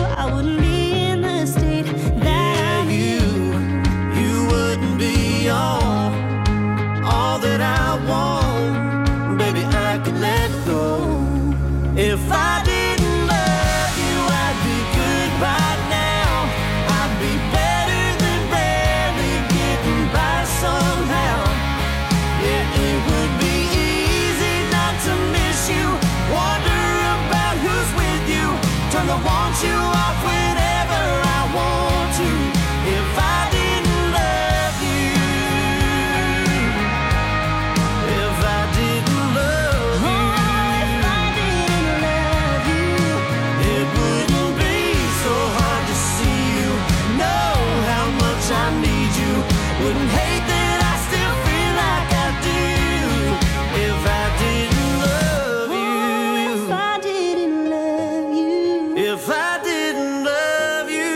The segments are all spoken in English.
I wouldn't be in the state that I'm in. You wouldn't be all that I want. Baby, I could let go. If I didn't love you, I'd be good by now. I'd be better than barely getting by somehow. Yeah, it would be easy not to miss you. Wonder about who's with you. Turn the want you off whenever I want to. If I didn't love you, if I didn't love you, If I didn't love you, it wouldn't be so hard to see you. Know how much I need you. Wouldn't hate that I still feel like I do. If I didn't love you, if I didn't love you, if I didn't love you.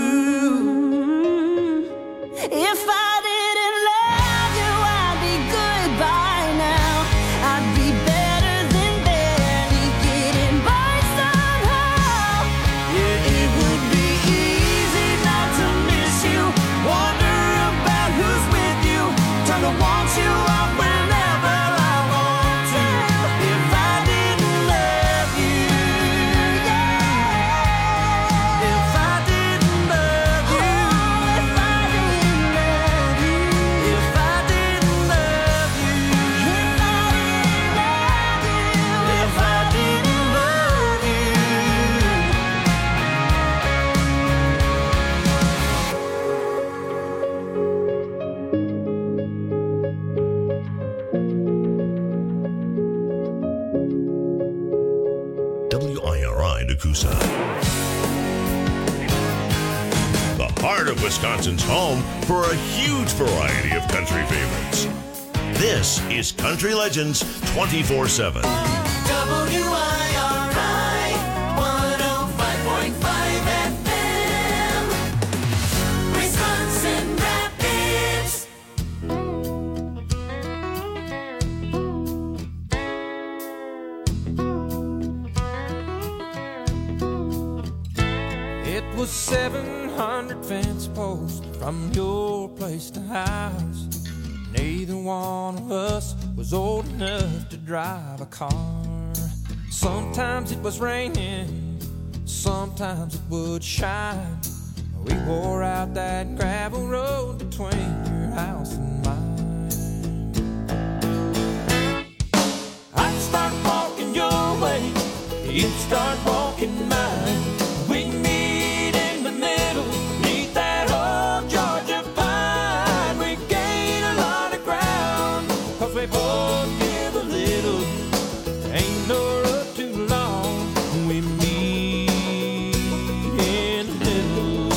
if I didn't love you, I'd be good by now. I'd be better than barely getting by somehow. Yeah, it would be easy not to miss you. Wonder about who's with you. Turn to want you off whenever I want to. If I didn't love you, if I didn't love you, If I didn't love you, if I didn't love you, if I didn't love you. WIRI Nakusa. The heart of Wisconsin's home for a huge variety of country favorites. This is Country Legends 24/7. WIRI 105.5 FM, Wisconsin Rapids. It was 700 fence posts from your place to house. Neither one of us was old enough to drive a car. Sometimes it was raining, sometimes it would shine. We wore out that gravel road between your house and mine. I'd start walking your way, you'd start walking mine. We'd meet in the middle, meet that old Georgia pine. We gain a lot of ground, 'cause we both give a little. Ain't no road too long, we meet in the middle.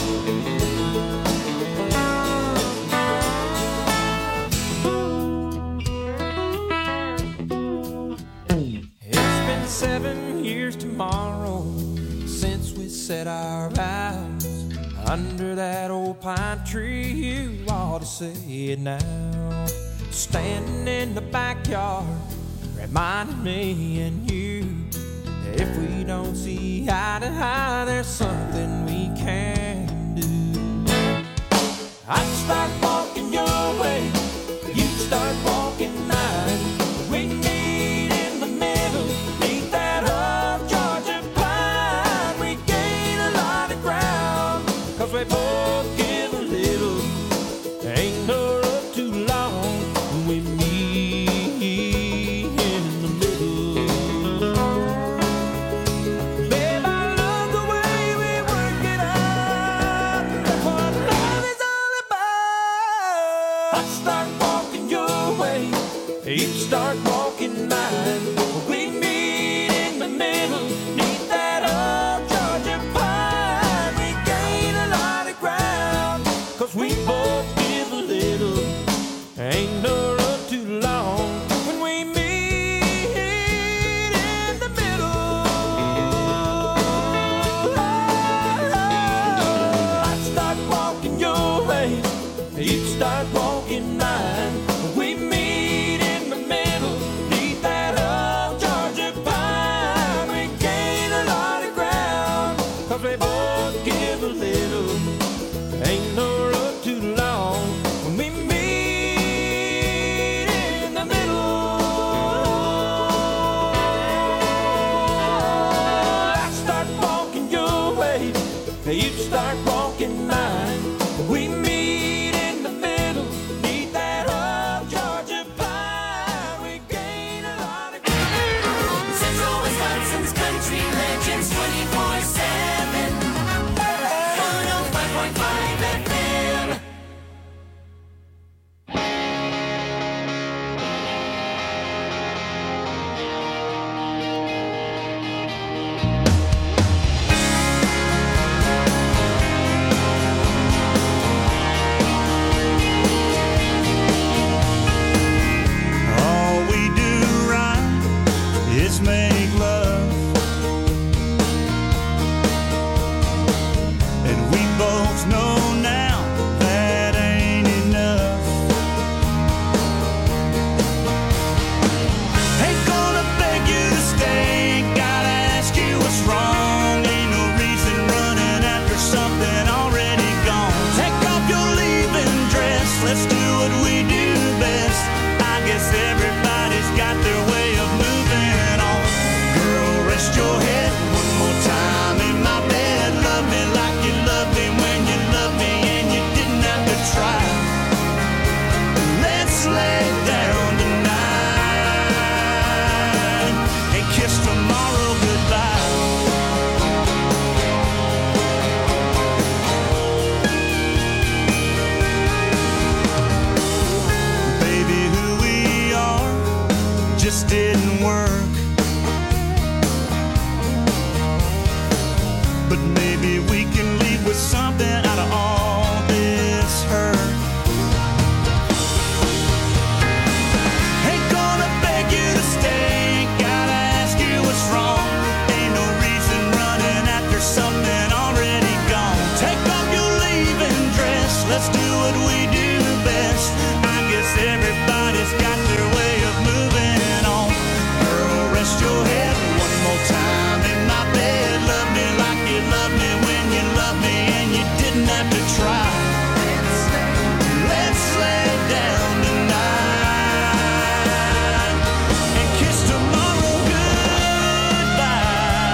It's been 7 years tomorrow since we said our vows under that old pine tree. You ought to say it now. Standing in the backyard, reminding me and you that if we don't see eye to eye, there's something we can do. I'd start walking your way, you'd start walking mine. We meet in the middle, meet that old Georgia pine. We gain a lot of ground, 'cause we both give a little. Ain't no road too long, we meet in the middle. Babe, I love the way we work we both give a little. Ain't no road too long when we meet in the middle. I start walking your way, you start walking mine. We meet in the middle, need that old Georgia pine. We gain a lot of ground. Central Wisconsin's Country Legends 24/7. 105.5 FM. All we do right is make love, and we both know now that ain't enough. Ain't gonna beg you to stay, gotta ask you what's wrong. Ain't no reason running after something already gone. Take off your leaving dress, let's do what we do best. I guess everybody's got their way of moving on. Girl, rest your head one more time in my bed. Love me like you loved me when you loved me and you didn't have to try. Let's lay down tonight and kiss tomorrow goodbye. Baby, who we are just didn't work. But maybe we can leave with something out of all this hurt. Ain't gonna beg you to stay, gotta ask you what's wrong. Ain't no reason running after something already gone. Take off your leaving dress, let's do what we do best. I guess everybody's got their way of moving on. Girl, rest your head one more time in my bed. Love me like you loved me when you loved me and you didn't have to try. Let's lay down tonight and kiss tomorrow goodbye.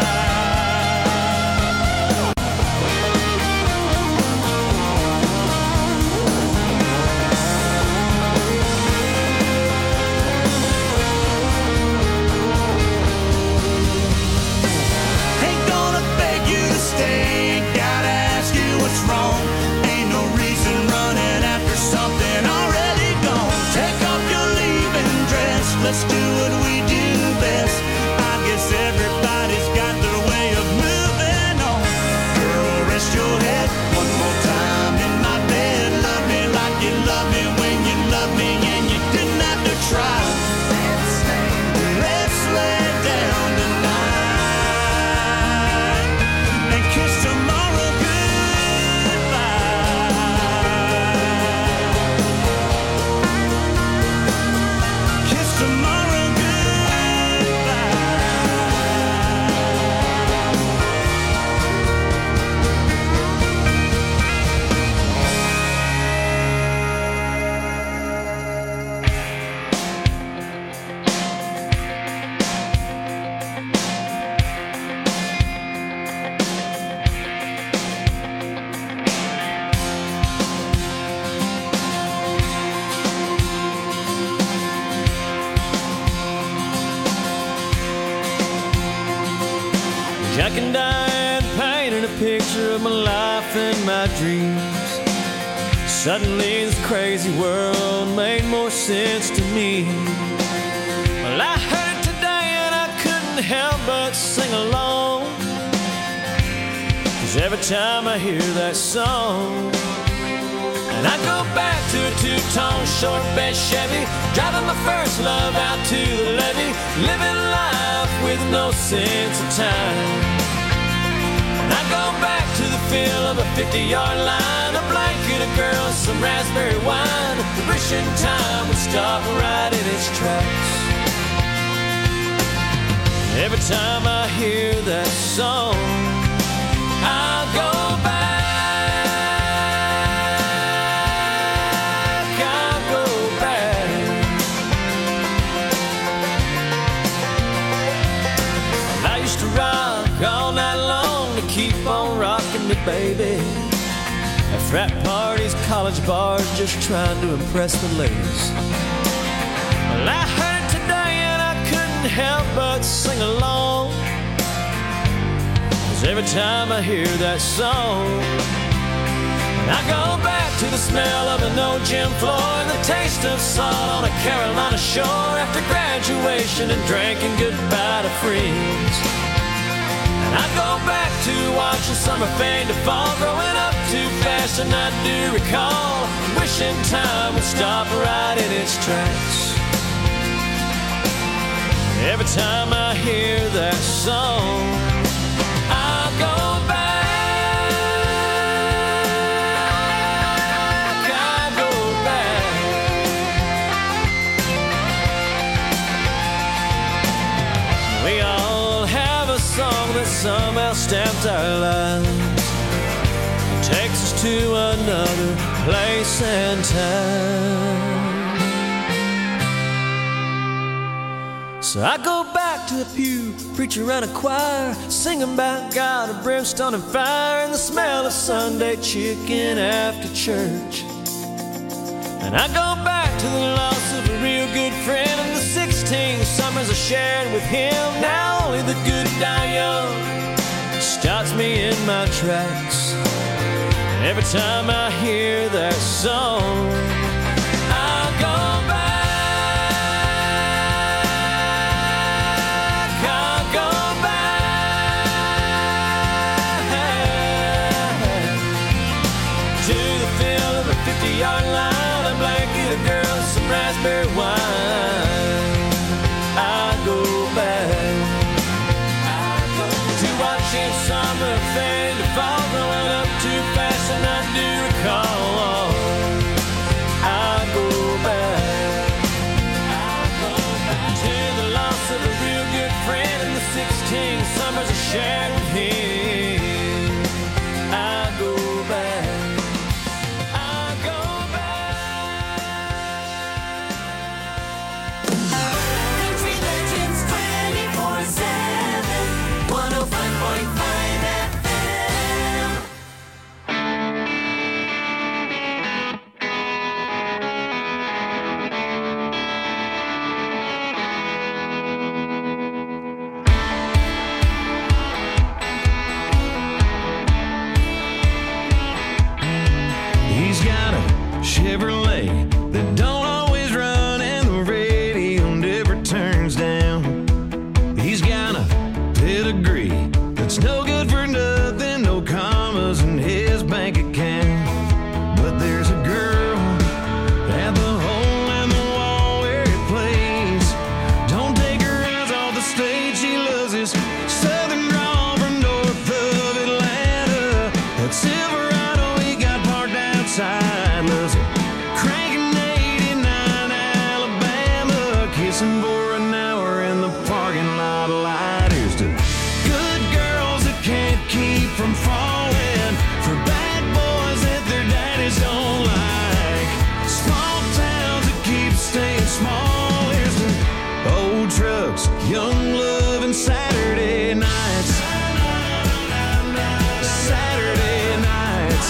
Ain't gonna beg you to stay, gotta ask you what's wrong. Ain't no reason running after something already gone. Take off your leaving dress, let's do what we do best. I guess everybody's got their way of moving on. Girl, rest your head one more time in my bed. Love me like you loved me when you loved me and you didn't have to try. Let's lay down tonight and kiss tomorrow goodbye. Kiss tomorrow goodbye. Jack and Diane painted a picture of my life and my dreams. Suddenly this crazy world made more sense to me. Well, I heard it today and I couldn't help but sing along. 'Cause every time I hear that song, and I go back to a two-tone short bed Chevy, driving my first love out to the levee, living life with no sense of time. And I go back to the feel of a 50-yard line, a blanket, a girl, some raspberry wine, wishing time would stop right in its tracks. Every time I hear that song, I keep on rocking me, baby. At frat parties, college bars, just trying to impress the ladies. Well, I heard it today and I couldn't help but sing along. 'Cause every time I hear that song, I go back to the smell of an old gym floor and the taste of salt on a Carolina shore after graduation and drinking goodbye to friends. And I go back to watching summer fade to fall, growing up too fast, and I do recall wishing time would stop right in its tracks. Every time I hear that song, I go back. We all have a song that somehow stamps our lives, it takes us to another place and time. So I go back to the pew, preacher and a choir, singing about God of brimstone and fire, and the smell of Sunday chicken after church. And I go back to the loss of a real good friend and the 16 summers I shared with him. Now only the good die young stops me in my tracks. Every time I hear that song, I go back, I go back to the feel of a 50-yard line, a blanket of girls, some raspberry wine. I go back to watching summer fade to fall, growing up too fast, and I do recall. I go back to the loss of a real good friend and the 16 summers I shared with him. I go back. Country Legends 24/7, 105.5 FM. He's got a Chevrolet that don't always run and the radio never turns down. He's got a pedigree that's no good for nothing, no commas in his bank account. But there's a girl at the hole in the wall where it plays. Don't take her eyes off the stage, she loves his southern drawl from north of Atlanta. That Silverado he got parked outside, loves it cranking 89 Alabama, kissing for an hour in the parking lot light. Here's to good girls that can't keep from falling for bad boys that their daddies don't like, small towns that keep staying small. Here's to old trucks, young love, and Saturday nights. Saturday nights.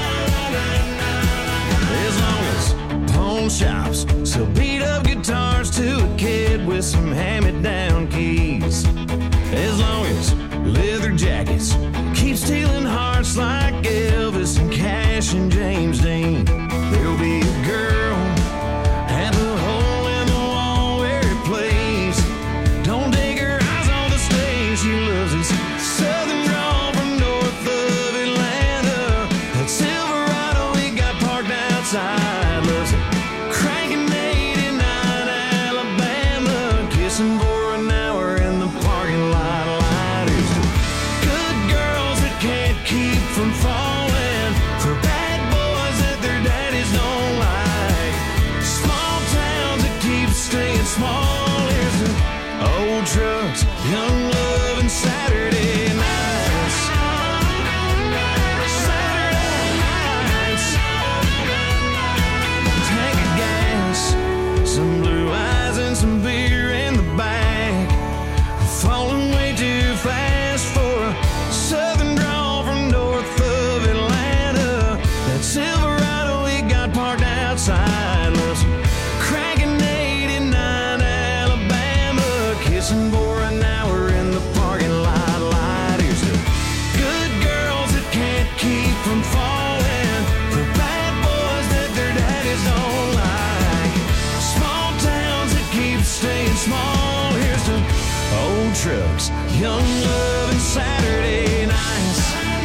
As long as pawn shops sell beat up guitars to a kid with some hand-me-down keys, as long as leather jackets keep stealing hearts like Elvis and Cash and James Dean, there'll be a girl at the hole in the wall where it plays. Don't take her eyes on the stage, she loves his southern drawl from north of Atlanta. That Silverado he got parked outside, loves it cranking 89 Alabama, kissing for an hour in the parking lot light. Here's to good girls that can't keep from falling for bad boys small. Here's to old trucks, young love, and Saturday nights.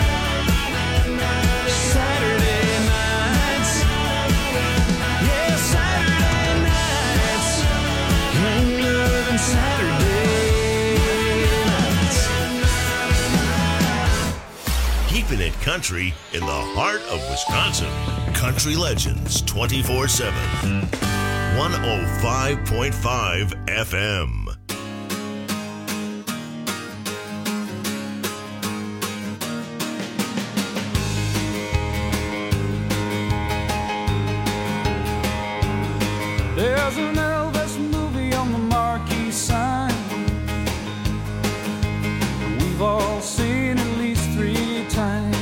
Saturday nights. Yeah, Saturday nights. Young love and Saturday nights. Keeping it country in the heart of Wisconsin. Country Legends 24/7. 105.5 FM. There's an Elvis movie on the marquee sign. We've all seen at least 3 times.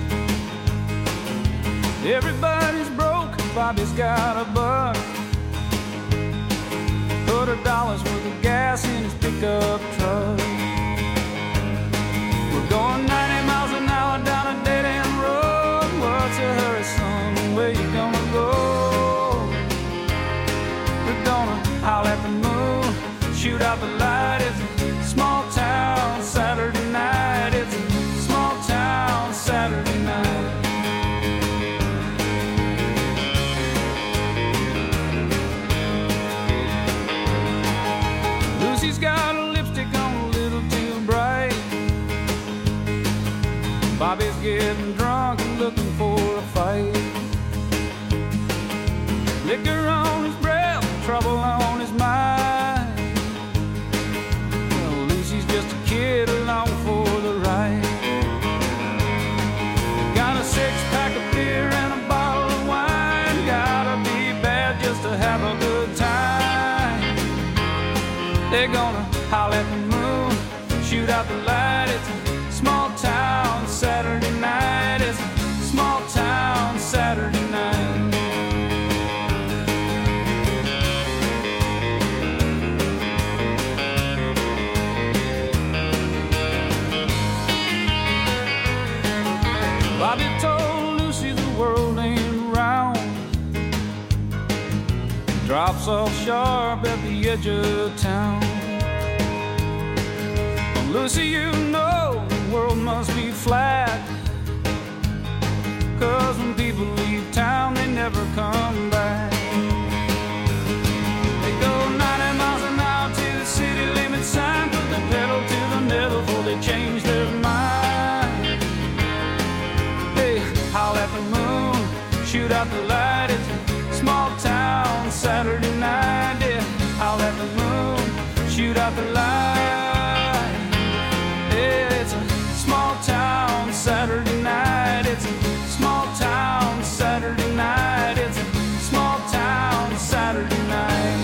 Everybody's broke, Bobby's got a buck. Put $1 worth of gas in his pickup truck. We're going 90 miles an hour down a dead-end road. What's a hurry, son? Where you gonna go? We're gonna howl at the moon, shoot out the light. It's a small town Saturday night. It's a small town Saturday night. Lucy's got a lipstick on a little too bright. Bobby's getting drunk and looking for a fight. Liquor on his breath, trouble on his mind. Well, Lucy's just a kid along for the ride. Got a 6-pack of beer and a bottle of wine. Gotta be bad just to have a good time. They're gonna howl at the moon, shoot out the light. It's a small town Saturday night. It's a small town Saturday night. Bobby told Lucy the world ain't round. Drops off sharp at the edge of town. Lucy, you know the world must be flat. 'Cause when people leave town, they never come back. They go 90 miles an hour to the city limit sign. Put the pedal to the metal before they change their mind. They howl at the moon, shoot out the light. It's a small town Saturday night. Yeah, howl at the moon, shoot out the light. It's a small town Saturday night. It's a small town Saturday night. It's a small town Saturday night.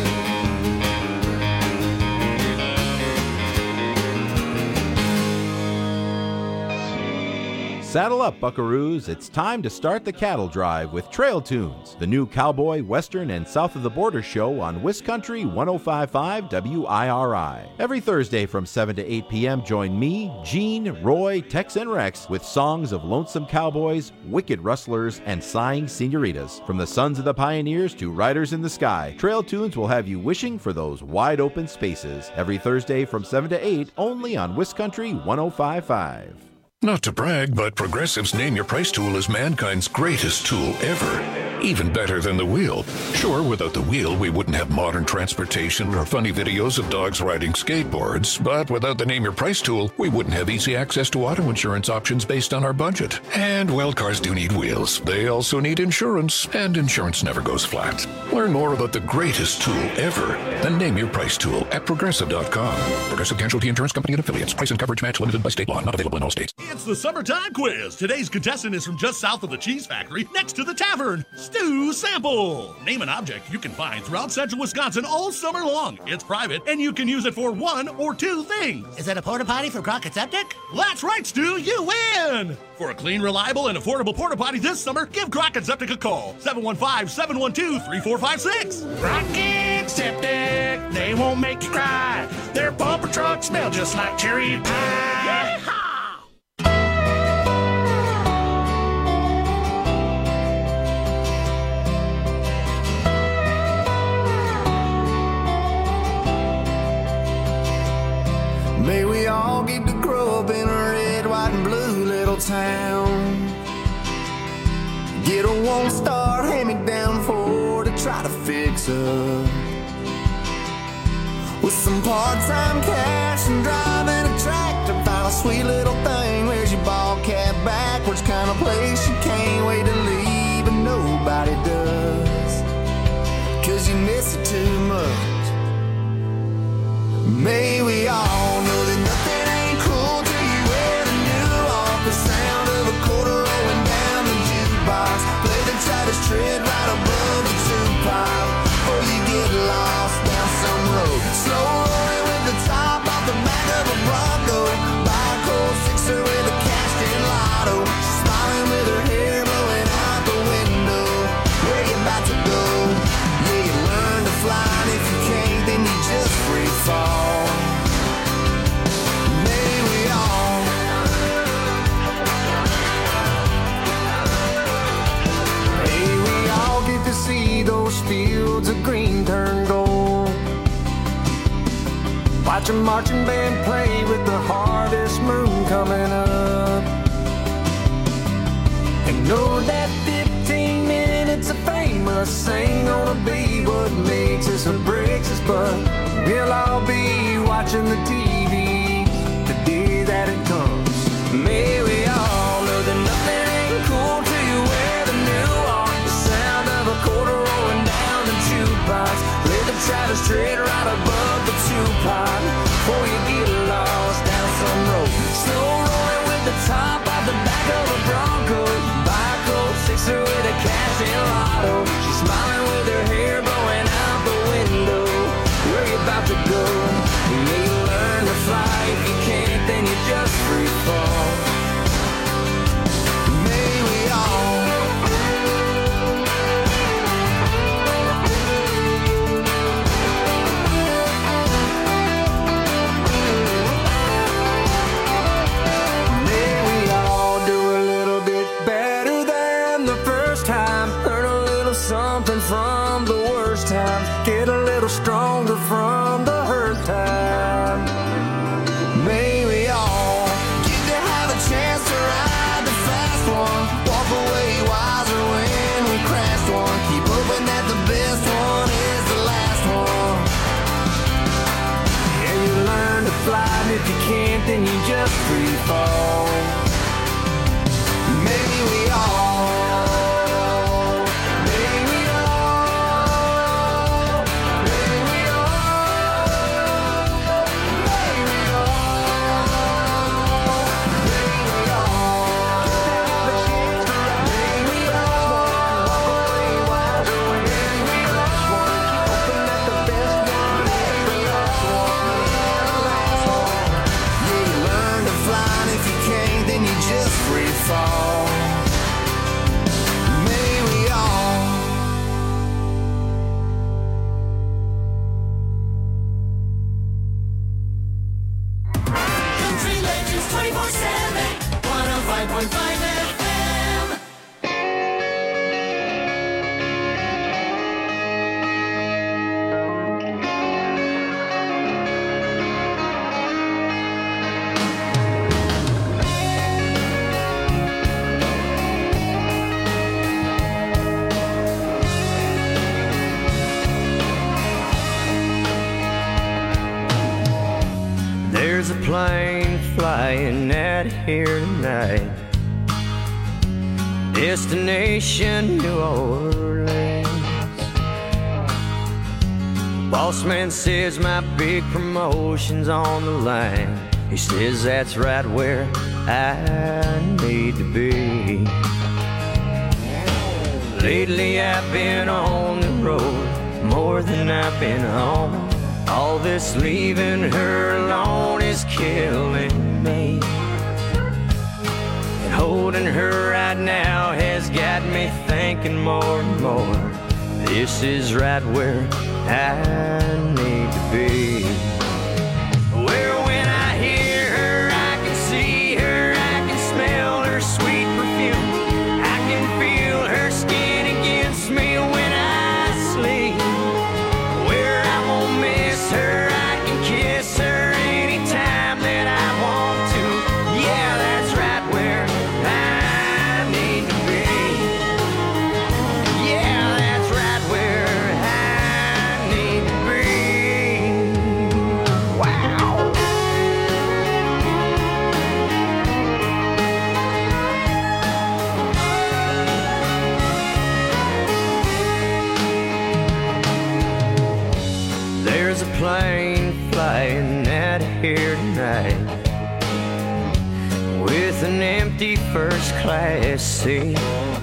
Saddle up, buckaroos. It's time to start the cattle drive with Trail Tunes, the new cowboy, western, and south of the border show on Wiscountry 105.5 WIRI. Every Thursday from 7 to 8 p.m., join me, Gene, Roy, Tex, and Rex with songs of lonesome cowboys, wicked rustlers, and sighing senoritas. From the sons of the pioneers to riders in the sky, Trail Tunes will have you wishing for those wide open spaces. Every Thursday from 7 to 8, only on Wiscountry 105.5. Not to brag, but Progressive's Name Your Price tool is mankind's greatest tool ever. Even better than the wheel. Sure, without the wheel, we wouldn't have modern transportation or funny videos of dogs riding skateboards. But without the Name Your Price tool, we wouldn't have easy access to auto insurance options based on our budget. And, well, cars do need wheels. They also need insurance, and insurance never goes flat. Learn more about the greatest tool ever, the Name Your Price tool at Progressive.com. Progressive Casualty Insurance Company and Affiliates. Price and coverage match limited by state law. Not available in all states. It's the summertime quiz. Today's contestant is from just south of the cheese factory, next to the tavern. Stu Sample. Name an object you can find throughout central Wisconsin all summer long. It's private, and you can use it for one or two things. Is that a porta potty for Crockett Septic? That's right, Stu. You win. For a clean, reliable, and affordable porta potty this summer, give Crockett Septic a call. 715-712-3456. Crockett Septic, they won't make you cry. Their bumper trucks smell just like cherry pie. Yeehaw! town. Get a one-star hand-me-down Ford to try to fix up. With some part-time cash and driving a tractor, find a sweet little thing. Where's your ball cap backwards? Kind of place you can't wait to leave, and nobody does, 'cause you miss it too much. May we all know that nothing ain't cool till you wear the new off. The sound of a quarter rolling down the jukebox. Play the tightest tread right above the two-pile, or you get lost down some road. Slow rolling with the top off the back of a Bronco. Buy a cold sixer with a cashed-in lotto. She's smiling with her hair blowing out the window. Where you about to go? Yeah, you learn to fly, and if you can't, then you just free fall. May we all get to see those fields of green turn gold. Watch a marching band play with the hardest moon coming up. And know that 15 minutes of fame must ain't gonna be what makes us or breaks us, but we'll all be watching the TV the day that it comes. May we all know that nothing ain't cool till you wear the new on. The sound of a quarter rolling down the jukebox. Play the tightest tread right above the two-pot before you get lost down some road. Slow rolling with the top off the back of a Bronco. Buy a cold sixer with a cash-in lotto. She's smiling with her hair blowing out the window. Where you about to go? You may learn to fly. If you can't, then you just free fall. May we all something from the worst times, get a little stronger from the hurt time. May we all get to have a chance to ride the fast one, walk away wiser when we crashed one. Keep hoping that the best one is the last one. Yeah, you learn to fly, and if you can't, then you just free fall. Maybe we all fall. May we all Country Legends 24/7, 105.5 FM. There's a plane flying out here tonight, destination New Orleans. Boss man says my big promotion's on the line. He says that's right where I need to be. Lately I've been on the road more than I've been home. All this leaving her alone is killing me. And holding her right now has got me thinking more and more. This is right where I need to be. Where when I hear her, I can see her, I can smell her sweet perfume. I can feel her skin against me when I sleep. Where I won't miss her, I can kiss her anytime that I want to. Yeah, that's right where empty first class seat.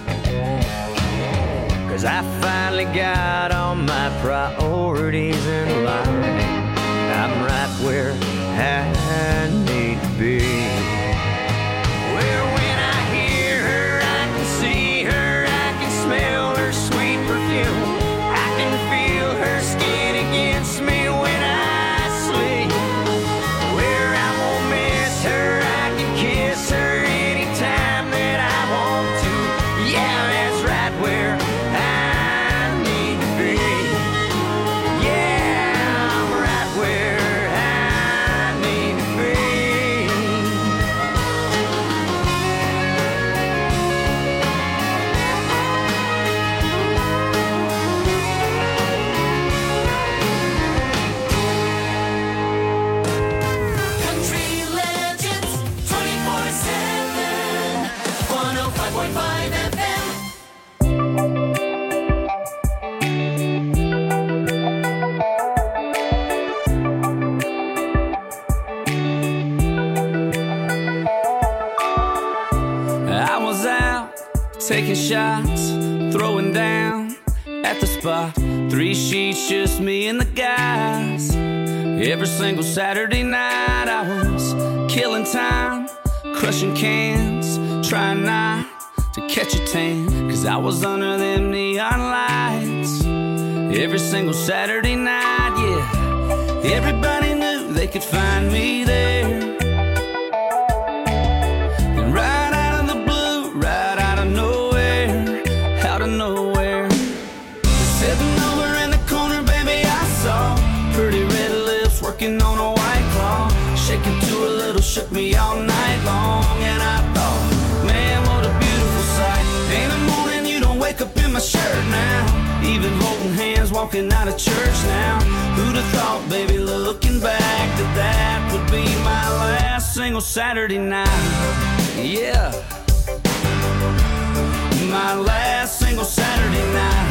'Cause I finally got all my priorities in line. I'm right where I need to be. Where when I hear her, I can see her, I can smell her sweet perfume. I can feel her skin against me when I sleep. Where I won't miss her, I can kiss her anytime that I want to. Yeah, that's right where I need to be. Yeah, I'm right where I need to be. Country Legends 24/7, 105.5 FM. I was out taking shots, throwing down at the spot. 3 sheets, just me and the guys. Every single Saturday night I was killing time, crushing cans, trying not to catch a tan. 'Cause I was under them neon lights every single Saturday night, yeah. Everybody knew they could find me there. And right out of the blue, right out of nowhere, out of nowhere, sitting over in the corner, baby, I saw pretty red lips working on a white claw, shaking to a little, shook me all night long. And I thought, man, what a beautiful sight. In the morning you don't wake up in my shirt now, even holding hands walking out of church now. Who'd have thought, baby, looking back, that that would be my last single Saturday night. Yeah, my last single Saturday night.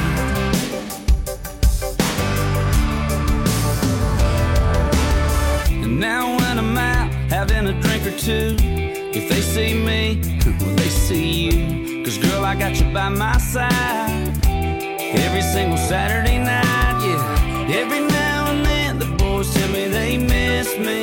And now when I'm out having a drink or two, if they see me, well, they see you. 'Cause girl, I got you by my side every single Saturday night, yeah. Every now and then the boys tell me they miss me.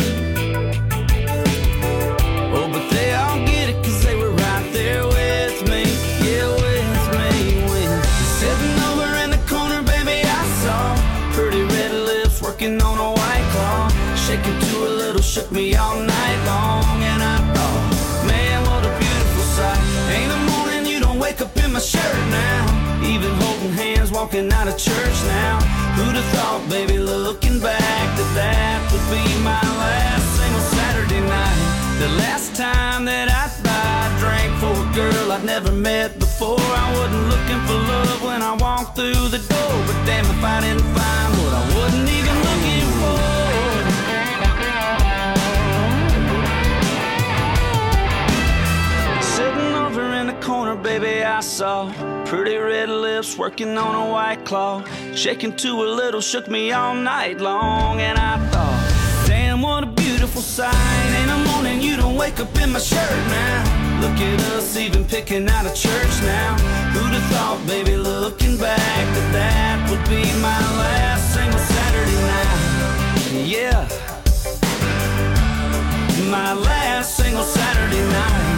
Oh, but they all get it 'cause they were right there with me. Yeah, with me, when sitting over in the corner, baby, I saw pretty red lips working on a white claw, shaking to a little, shook me all night long. And I thought, man, what a beautiful sight. Ain't a morning you don't wake up in my shirt now, even holding hands walking out of church now. Who'd have thought, baby, looking back, that that would be my last single Saturday night. The last time that I'd buy a drink for a girl I'd never met before. I wasn't looking for love when I walked through the door, but damn if I didn't find what I wasn't even looking for. Sitting over in the corner, baby, I saw pretty red lips working on a white claw, shaking to a little, shook me all night long. And I thought, damn, what a beautiful sight. In the morning you don't wake up in my shirt now, look at us even picking out of church now. Who'd have thought, baby, looking back, that that would be my last single Saturday night. Yeah, my last single Saturday night.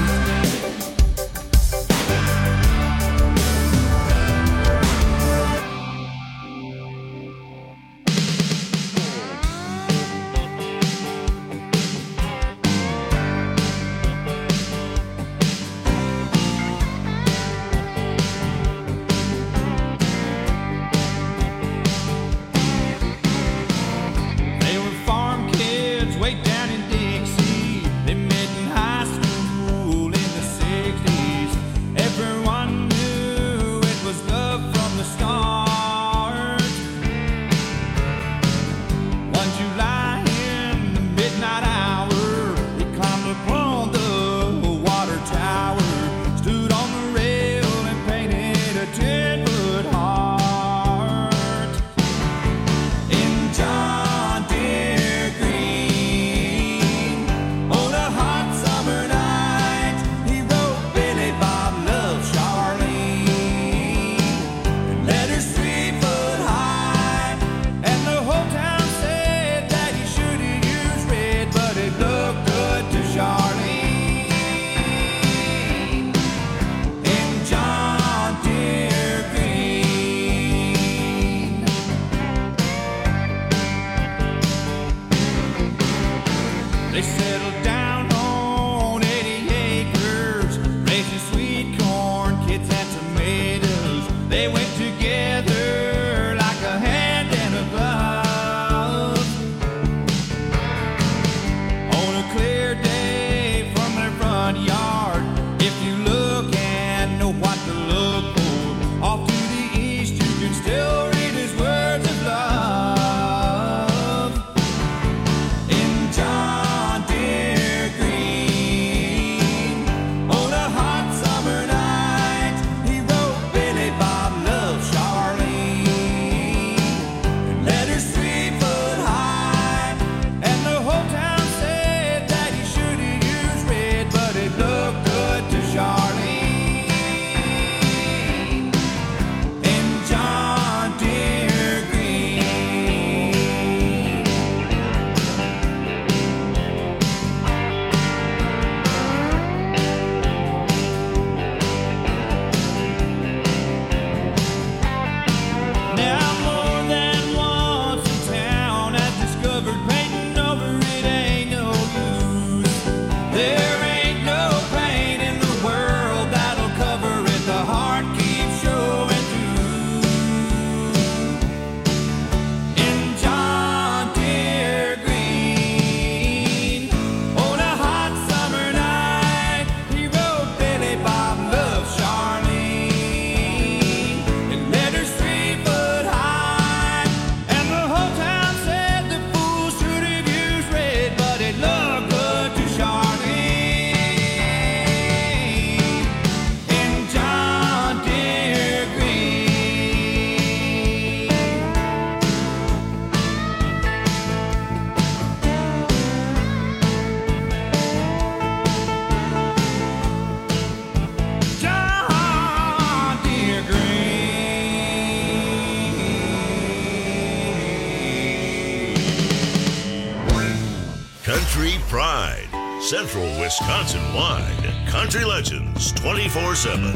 Country Pride. Central Wisconsin-wide. Country Legends 24/7.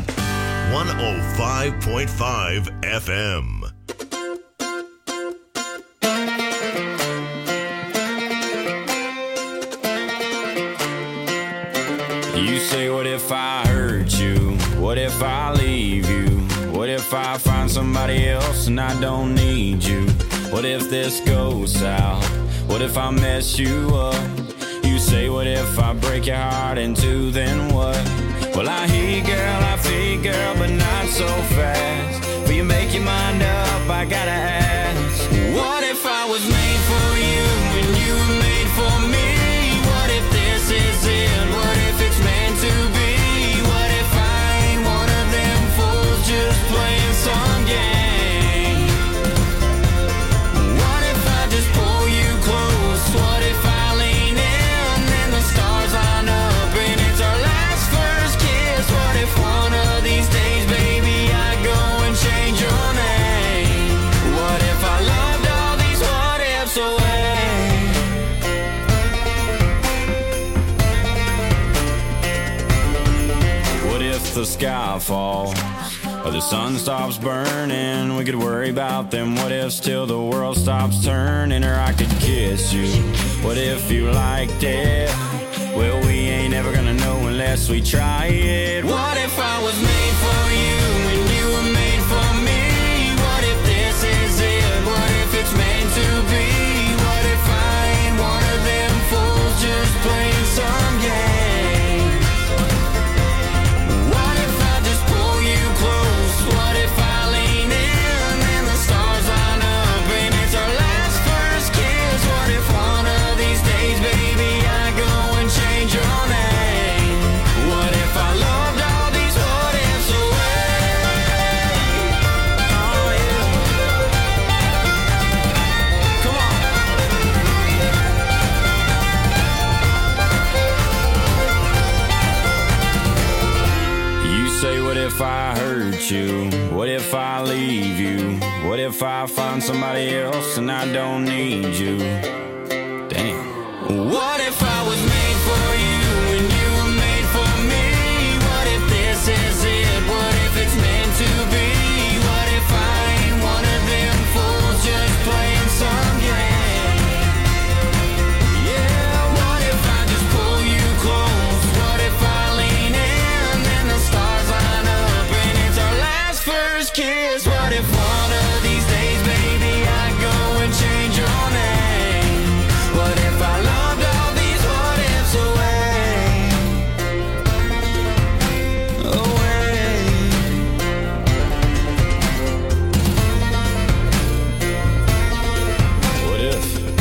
105.5 FM. You say, what if I hurt you? What if I leave you? What if I find somebody else and I don't need you? What if this goes south? What if I mess you up? You say, what if I break your heart in two, then what? Well, I hear you, girl, I feel you, girl, but not so fast. Will you make your mind up? I gotta ask. What if I was made for you and you were made for me? What if this is it? What if it's meant to be? What if I ain't one of them fools just playing some game? What if I just pull you close? What if I lean in and the stars line up and it's our last first kiss? What if one of these days, baby, I go and change your name? What if I loved all these what ifs away? What if the sky falls or the sun stops burning? We could worry about them what ifs till the world stops turning. Or I could kiss you. What if you liked it? Well, we ain't ever gonna know unless we try it. What if I was made for you and you were made for me? What if this is it? What if it's meant to be? What if I ain't one of them fools just playing some game? What if I just pull you close? What if I lean in and the stars line up and it's our last first kiss? What if one of these days, baby, I go and change your name? What if I loved all these what ifs away? Oh yeah. Come on. You say, what if I hurt you? What if I leave you? What if I find somebody else and I don't need you? Damn. What if I was made for you and you were made for me? What if this is it? What if it's meant to be? What if I ain't one of them fools just playing some game? Yeah, what if I just pull you close? What if I lean in and the stars line up and it's our last first kiss? What if one of these days, baby, I go and change your name? What if I loved all these what ifs away? Away. What if?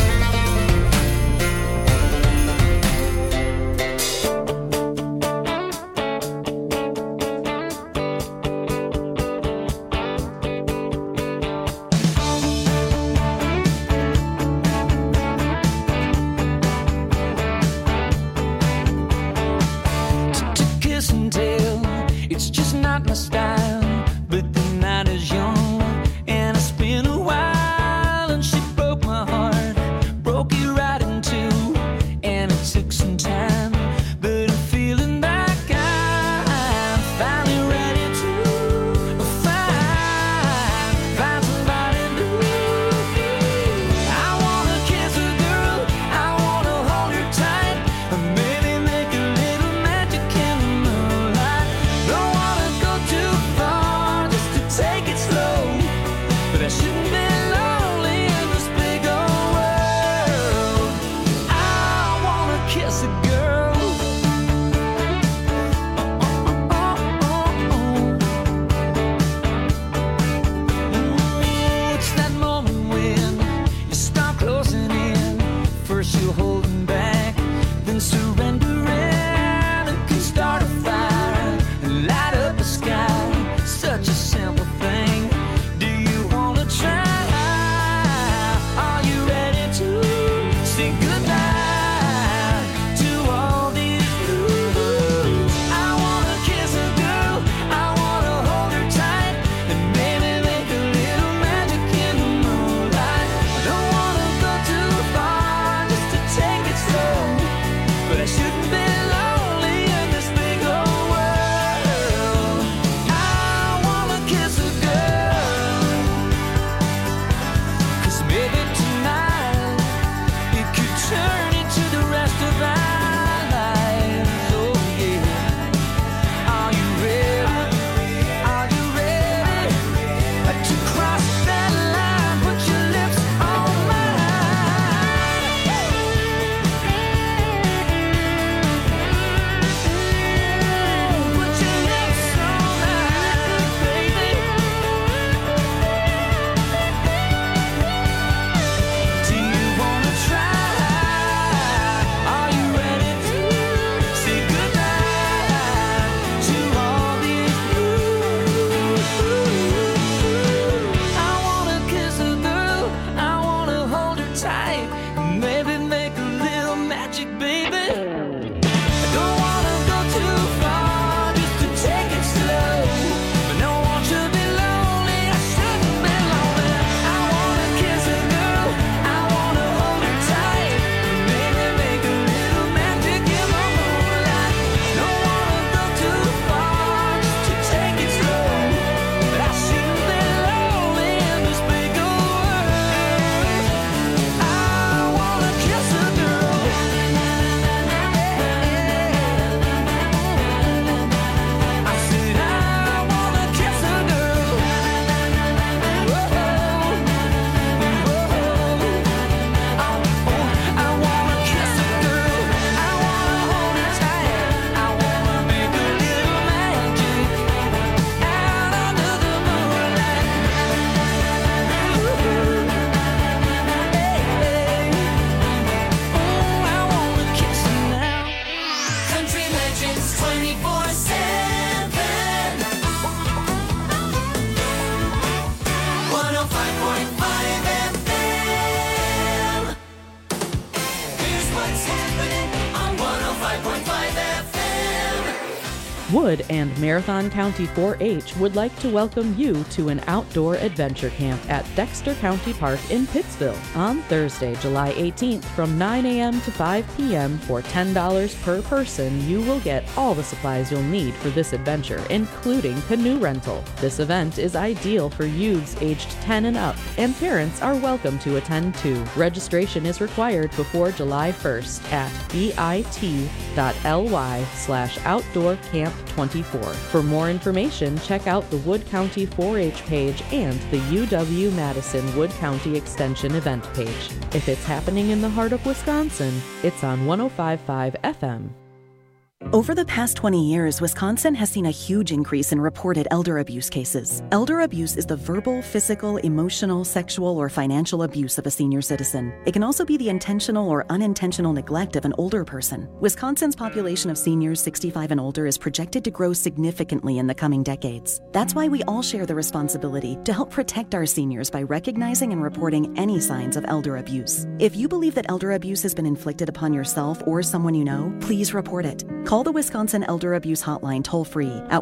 To kiss and tell, it's just not my style. But the night is young, and it's been a while. And she broke my heart, broke it right in two. And it took some time, but I'm feeling like I'm finally ready to find somebody new. I wanna kiss a girl, I wanna hold her tight, and maybe make a little magic in the moonlight. Don't wanna go too far, just to take it slow. Wood and Marathon County 4-H would like to welcome you to an outdoor adventure camp at Dexter County Park in Pittsville on Thursday, July 18th from 9 a.m. to 5 p.m. For $10 per person. You will get all the supplies you'll need for this adventure, including canoe rental. This event is ideal for youths aged 10 and up, and parents are welcome to attend too. Registration is required before July 1st at bit.ly/outdoorcamp24. For more information, check out the Wood County 4-H page and the UW-Madison Wood County Extension event page. If it's happening in the heart of Wisconsin, it's on 105.5 FM. Over the past 20 years, Wisconsin has seen a huge increase in reported elder abuse cases. Elder abuse is the verbal, physical, emotional, sexual, or financial abuse of a senior citizen. It can also be the intentional or unintentional neglect of an older person. Wisconsin's population of seniors 65 and older is projected to grow significantly in the coming decades. That's why we all share the responsibility to help protect our seniors by recognizing and reporting any signs of elder abuse. If you believe that elder abuse has been inflicted upon yourself or someone you know, please report it. Call the Wisconsin Elder Abuse Hotline toll-free at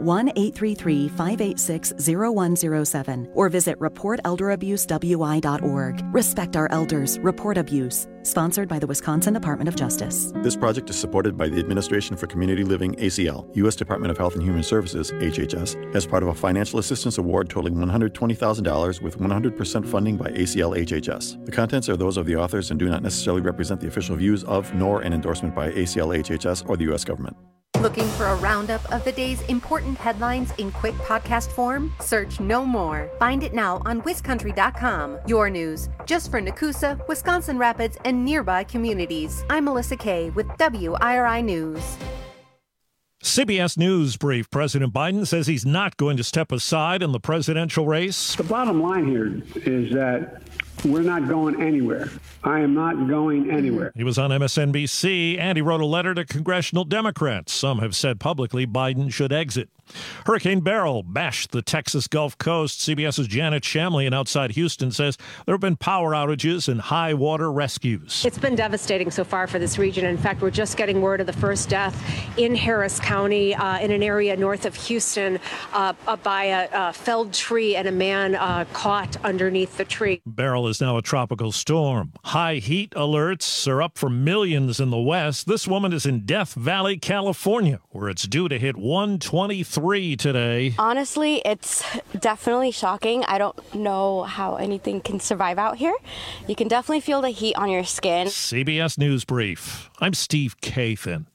1-833-586-0107 or visit reportelderabusewI.org. Respect our elders. Report abuse. Sponsored by the Wisconsin Department of Justice. This project is supported by the Administration for Community Living, ACL, U.S. Department of Health and Human Services, HHS, as part of a financial assistance award totaling $120,000 with 100% funding by ACL HHS. The contents are those of the authors and do not necessarily represent the official views of nor an endorsement by ACL HHS or the U.S. government. Looking for a roundup of the day's important headlines in quick podcast form? Search No More. Find it now on WisCountry.com. Your news, just for Nakusa, Wisconsin Rapids, and nearby communities. I'm Melissa Kay with WIRI News. CBS News brief. President Biden says he's not going to step aside in the presidential race. The bottom line here is that we're not going anywhere. I am not going anywhere. He was on MSNBC, and he wrote a letter to congressional Democrats. Some have said publicly Biden should exit. Hurricane Beryl bashed the Texas Gulf Coast. CBS's Janet Shamlian outside Houston says there have been power outages and high water rescues. It's been devastating so far for this region. In fact, we're just getting word of the first death in Harris County in an area north of Houston by a felled tree and a man caught underneath the tree. Beryl is now a tropical storm. High heat alerts are up for millions in the West. This woman is in Death Valley, California, where it's due to hit 123 today. Honestly, it's definitely shocking. I don't know how anything can survive out here. You can definitely feel the heat on your skin. CBS News Brief. I'm Steve Kathan.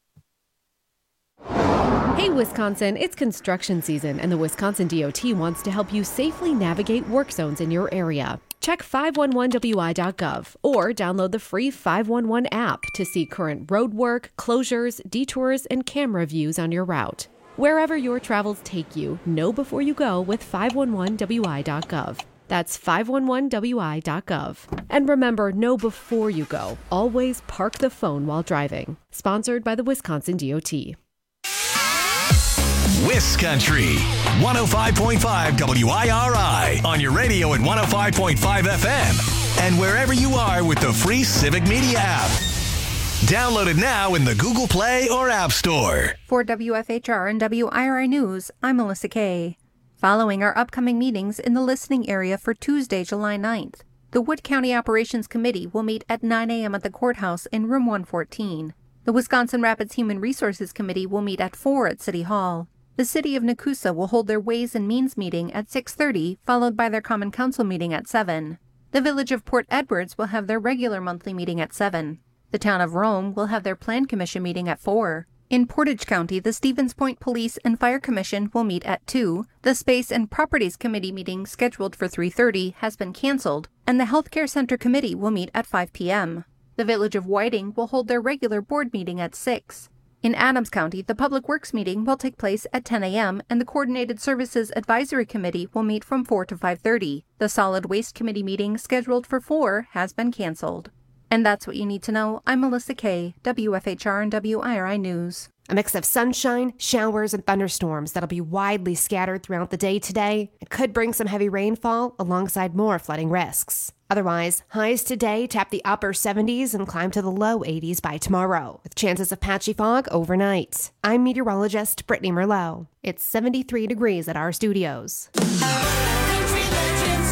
Hey, Wisconsin, it's construction season, and the Wisconsin DOT wants to help you safely navigate work zones in your area. Check 511wi.gov or download the free 511 app to see current road work, closures, detours, and camera views on your route. Wherever your travels take you, know before you go with 511wi.gov. That's 511wi.gov. And remember, know before you go. Always park the phone while driving. Sponsored by the Wisconsin DOT. WisCountry 105.5 WIRI on your radio at 105.5 FM and wherever you are with the free Civic Media app. Download it now in the Google Play or App Store. For WFHR and WIRI News, I'm Melissa Kay. Following our upcoming meetings in the listening area for Tuesday, July 9th, the Wood County Operations Committee will meet at 9 a.m. at the courthouse in Room 114. The Wisconsin Rapids Human Resources Committee will meet at 4 at City Hall. The City of Nakusa will hold their Ways and Means meeting at 6:30, followed by their Common Council meeting at 7. The Village of Port Edwards will have their regular monthly meeting at 7. The Town of Rome will have their Plan Commission meeting at 4. In Portage County, the Stevens Point Police and Fire Commission will meet at 2. The Space and Properties Committee meeting, scheduled for 3:30, has been canceled, and the Healthcare Center Committee will meet at 5 p.m. The Village of Whiting will hold their regular board meeting at 6. In Adams County, the Public Works meeting will take place at 10 a.m., and the Coordinated Services Advisory Committee will meet from 4 to 5:30. The Solid Waste Committee meeting, scheduled for 4, has been canceled. And that's what you need to know. I'm Melissa Kay, WFHR and WIRI News. A mix of sunshine, showers, and thunderstorms that'll be widely scattered throughout the day today. It could bring some heavy rainfall alongside more flooding risks. Otherwise, highs today tap the upper 70s and climb to the low 80s by tomorrow, with chances of patchy fog overnight. I'm meteorologist Brittany Merlot. It's 73 degrees at our studios. Country Legends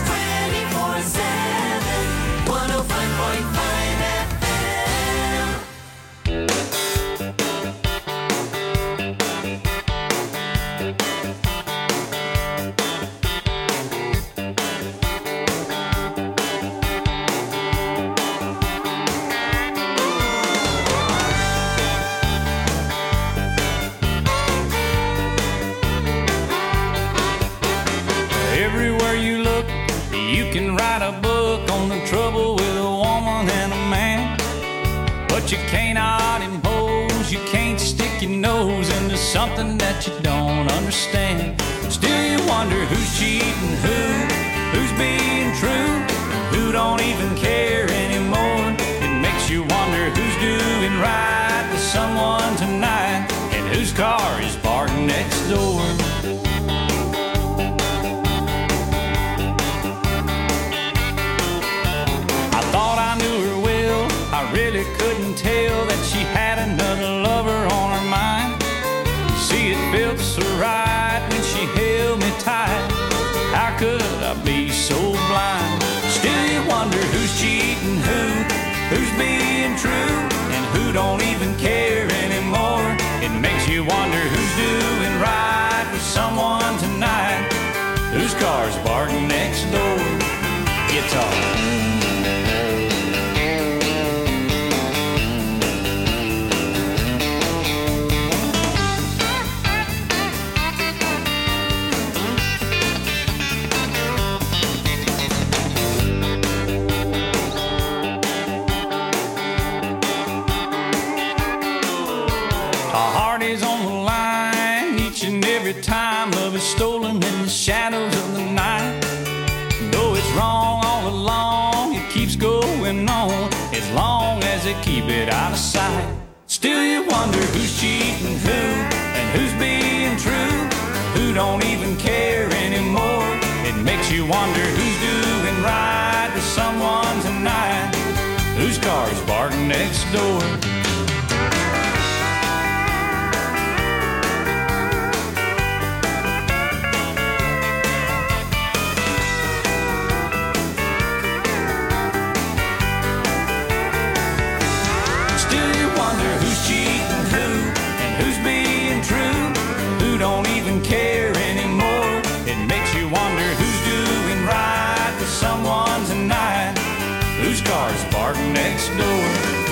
24/7, 105.5 FM. Everywhere you look, you can write a book on the trouble with a woman and a man. But you cannot impose, you can't stick your nose into something that you don't understand. Still you wonder who's cheating who's being true, who don't even care anymore. It makes you wonder who's doing right to someone tonight, and whose car is parked next door. Thought I knew her well, I really couldn't tell that she had another lover on her mind. You see, it felt so right when she held me tight. How could I be so blind? Still you wonder who's cheating who's being true, and who don't even care anymore. It makes you wonder who's doing right with someone tonight, whose car's parked next door. Guitar. Time love is stolen in the shadows of the night. Though it's wrong all along, it keeps going on as long as they keep it out of sight. Still you wonder who's cheating and who's being true, who don't even care anymore. It makes you wonder who's doing right to someone tonight, whose car's parked next door. Don't even care anymore. It makes you wonder who's doing right to someone tonight, whose car's parked next door.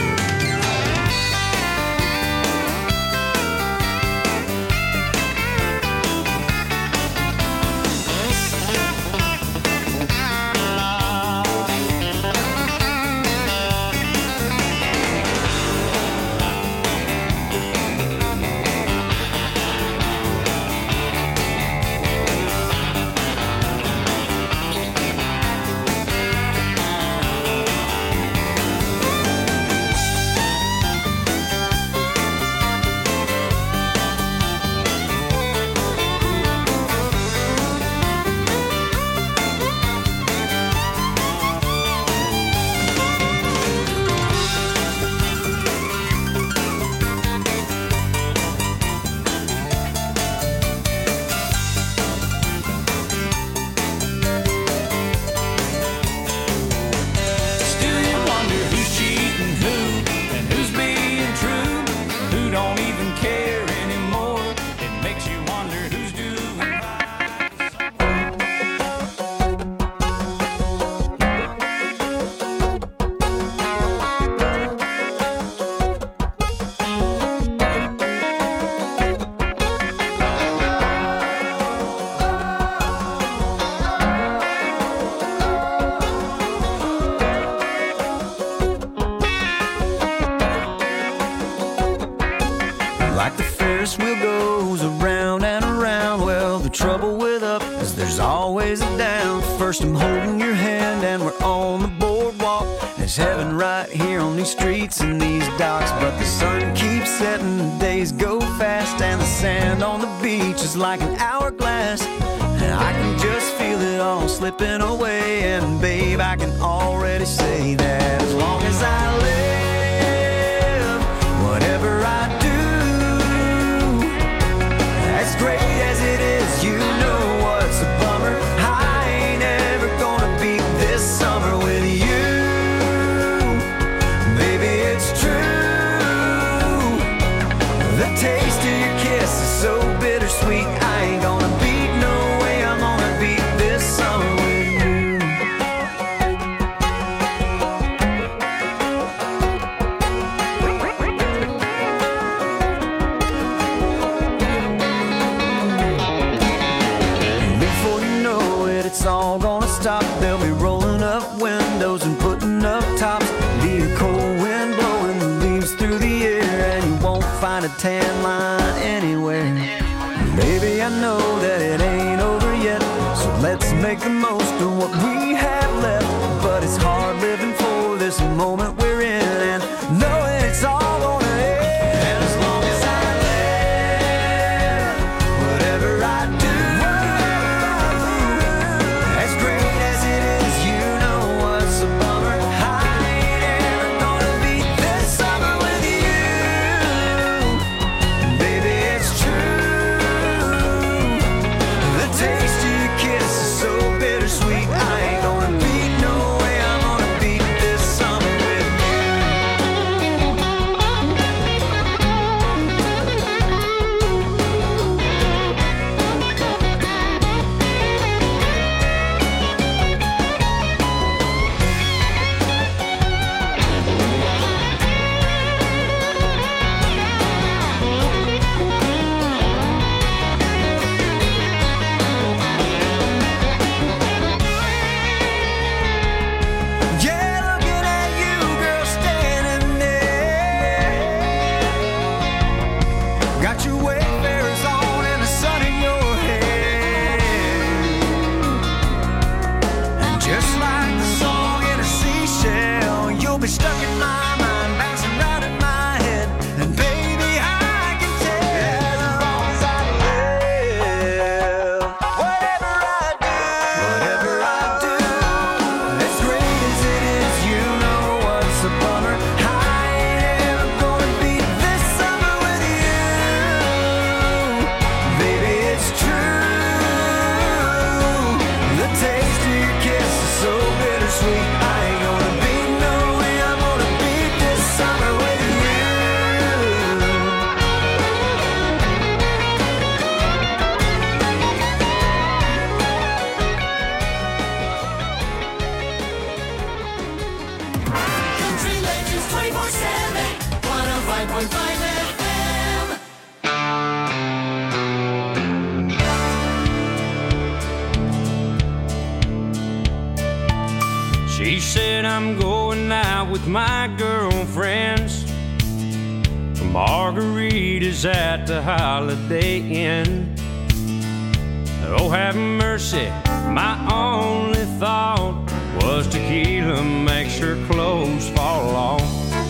Like the Ferris wheel goes around and around. Well, the trouble with up is there's always a down. First I'm holding your hand and we're on the boardwalk. There's heaven right here on these streets and these docks. But the sun keeps setting, the days go fast, and the sand on the beach is like an hourglass. And I can just feel it all slipping away. And babe, I can already they say that as long as I live, whatever I do, as great as it is, you know what's a bummer. I ain't ever gonna beat this summer with you. Baby, it's true. The taste of your kiss is so bittersweet. I ain't gonna beat, no way I'm gonna beat this summer with you. Before you know it, it's all gonna stop. They'll be rolling up windows and putting up tops. Be a cold wind blowing the leaves through the air, and you won't find a tan line anywhere. Baby, I know that it ain't over yet, so let's make the most of what we have left. But it's hard living for this moment we're in, and knowing it's all gonna end. And as long as I live, whatever I do, as great as it is, you know what's a bummer. I ain't ever gonna beat this summer with you. Baby, it's true. The taste of your kiss is so bittersweet. I ain't gonna beat, no way I'm gonna beat this summer with you. Yeah, looking at you, girl, standing there. Got your Wayfarers on and the sun in your hair. And just like the song in a seashell, you'll be stuck in my mind, bouncing round in my head. And baby, I can tell as long as I live, whatever I do, as great as it is, you know what's a bummer. I ain't ever gonna beat this summer with you. Baby, it's true. The taste of your kiss is so bittersweet. I ain't gonna beat, no way I'm gonna beat this summer with you. Country Legends 24/7, 105.5 FM. She said I'm going out with my girlfriends for margaritas at the Holiday Inn. Oh, have mercy, my only thought was tequila makes her clothes fall off.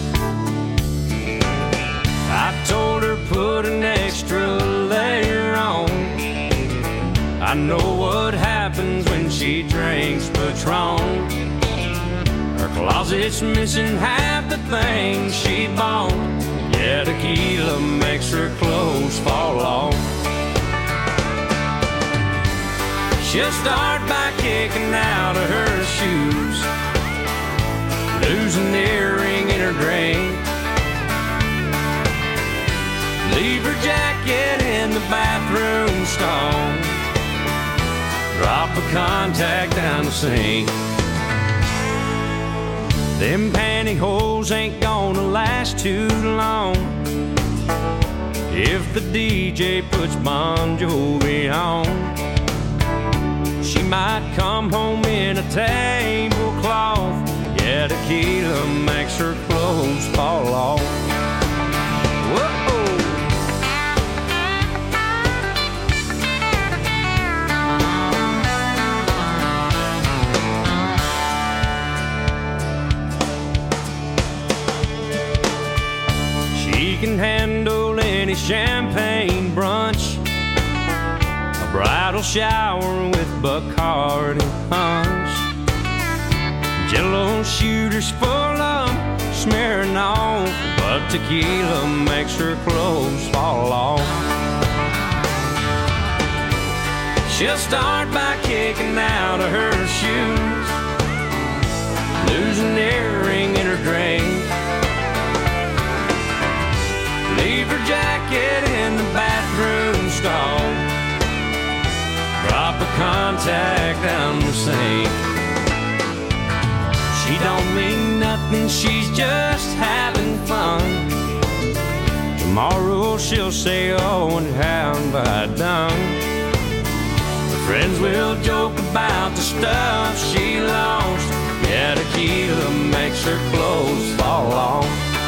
I told her put an extra layer on. I know what happens when she drinks Patron. Her closet's missing half the things she bought. Yeah, tequila makes her clothes fall off. She'll start by kicking out of her shoes, lose an earring in her drink, leave her jacket in the bathroom stall, drop a contact down the sink. Them pantyhose ain't gonna last too long if the DJ puts Bon Jovi on. She might come home in a tablecloth. Yeah, tequila makes her clothes fall off. Whoa. She can handle any champagne brunch, a bridal shower with Bacardi punch, Jello shooters full of smearing on, but tequila makes her clothes fall off. She'll start by kicking out of her shoes, lose an earring in her drink, leave her jacket in the bathroom stall, drop a contact down the sink. She don't mean nothing, she's just having fun. Tomorrow she'll say, oh, and how have I done? Her friends will joke about the stuff she lost. Yeah, tequila makes her clothes fall off.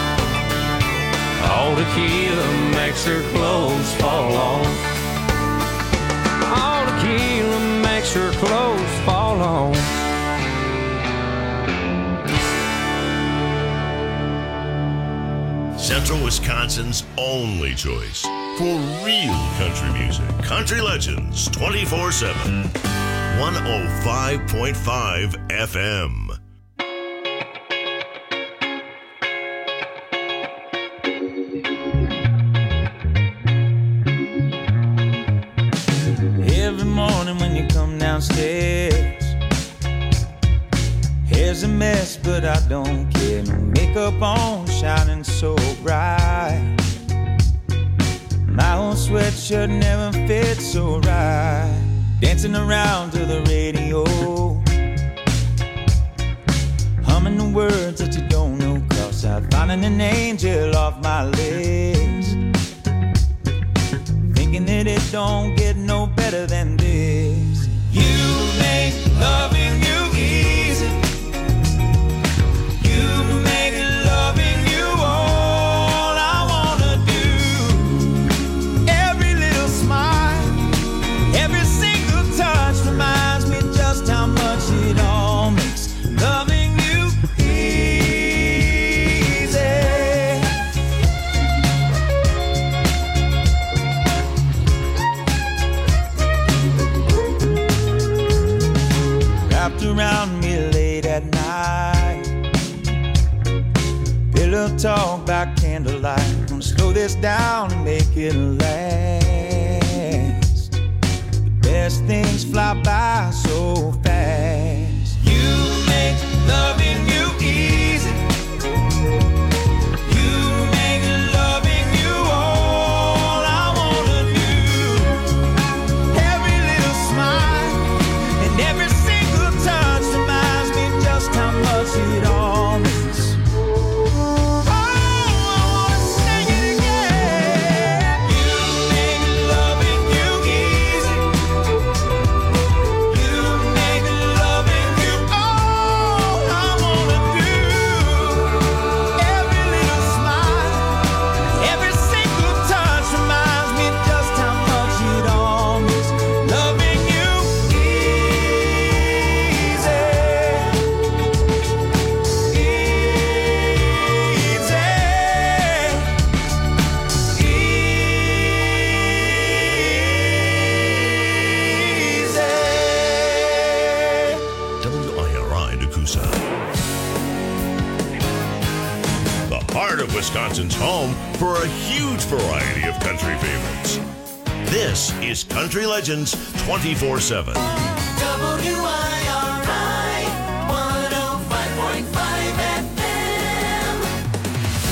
Oh, tequila makes her clothes fall off. Oh, tequila makes her clothes fall off. Central Wisconsin's only choice for real country music. Country Legends 24/7. 105.5 FM. Every morning when you come downstairs, hair's a mess, but I don't care. No makeup on, shining so bright. My old sweatshirt never fits so right. Dancing around to the radio, humming the words that you don't know, 'cause I'm finding an angel off my list. Thinking that it don't get no better than this. You make loving you easy. You make loving you all I wanna do. Every little smile, every single touch reminds me just how much it all makes loving you easy. Wrapped around me late at night, pillow talk by candlelight. Gonna slow this down and make it last. The best things fly by so fast. You make loving you easy. You make loving you all I wanna do. Every little smile and every single touch reminds me just how much it all means. Oh, I wanna sing it again. You make loving you easy. You make loving you all I wanna do. Every little smile, every single touch reminds me just how much it all means. Loving you easy. WIRI Nakusa. The heart of Wisconsin's home for a huge variety of country favorites. This is Country Legends 24/7. WIRI.